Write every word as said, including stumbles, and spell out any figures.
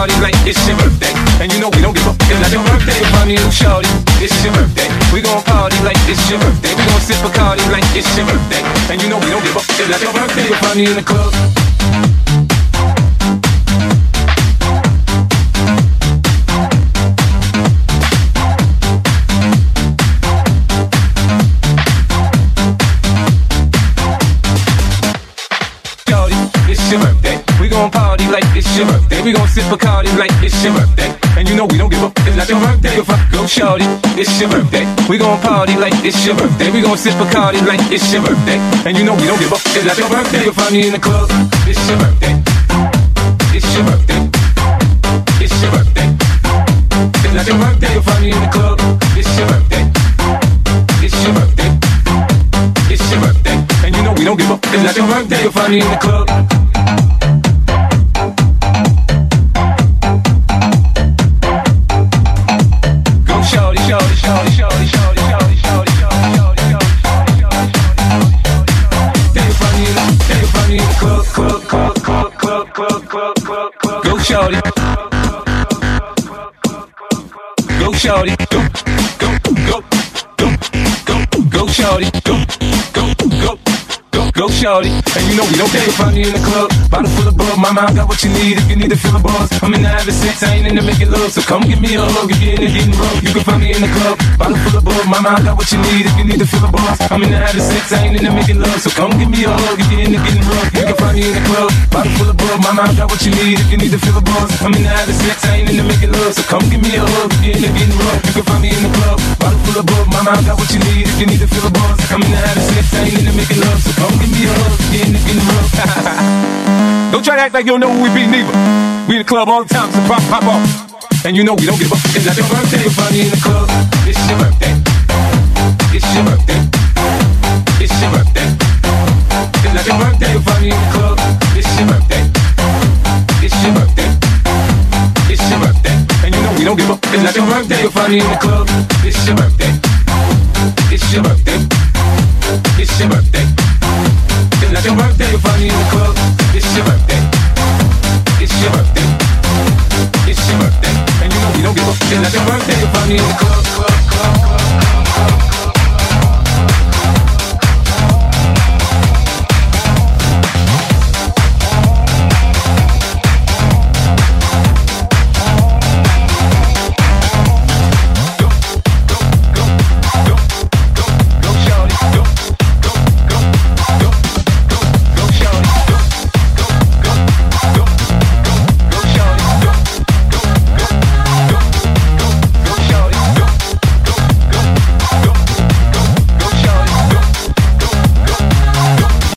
party like it's your birthday. And you know we don't give up, it's not your birthday. Find me a new shorty, it's your birthday. We gon' party like it's your birthday. We gon' sip Bacardi like it's your birthday. And you know we don't give up, it's not your birthday. You'll find me in the club. It's your birthday. We gon' party like it's your birthday. We gon' sip Bacardi like it's your birthday. And you know we don't give up, it's not your birthday. If I go shorty, it's your birthday. We gon' party like it's your birthday. We gon' sip Bacardi like it's your birthday. And you know we don't give up, it's not your birthday. You'll find me in the club. It's your birthday. It's your birthday. It's your birthday. It's not your birthday. You'll find me in the club. It's your birthday. It's your birthday. It's your birthday. And you know we don't give up, it's not your birthday. You'll find me in the club. Shorty, shorty, shorty, shorty, shorty, shorty, shorty, shorty, shorty, shorty, they find me in the, they find me in the club, club, club, club, club, club, club, club, club. Go shorty, go shorty, go, go, go, go, go, go shorty, go, go, go. Go shorty, and you know we don't care. Find me in the club, bottle full of bug. Mama, I got what you need if you need to feel the buzz. I'm in the having sex, I ain't in the making love. So come give me a hug if you're in the getting rough. You can find me in the club, bottle full of bug. Mama, I got what you need if you need to feel the buzz. I'm in the having sex, I ain't in the making love. So come give me a hug if you're in the getting rough. You can find me in the club, bottle full of bug. Mama, I got what you need if you need to feel the buzz. I'm in the having sex, I ain't in the making love. So come give me a hug if you're in the getting rough. You can find me in the club, bottle full of bug. Mama, I got what you need if you need to feel the buzz. I'm in the having sex, I ain't in the making love. So come give me a hug if you're in the getting rough. Don't try to act like you don't know who we be, neither. We in the club all the time, so pop, pop off. And you know we don't give up. It's not your birthday, you'll find me in the club. It's your birthday. It's your birthday. It's your birthday. It's not your birthday, you'll find me in the club. It's your birthday. It's your birthday. It's your birthday. And you know we don't give up. It's not your birthday, you'll find me in the club. It's your birthday. It's your birthday. It's your birthday. It's not your birthday, you'll find me in the club. It's your birthday. It's your birthday. It's your birthday. And you know we don't give up. It's not your birthday, you'll find me in the club.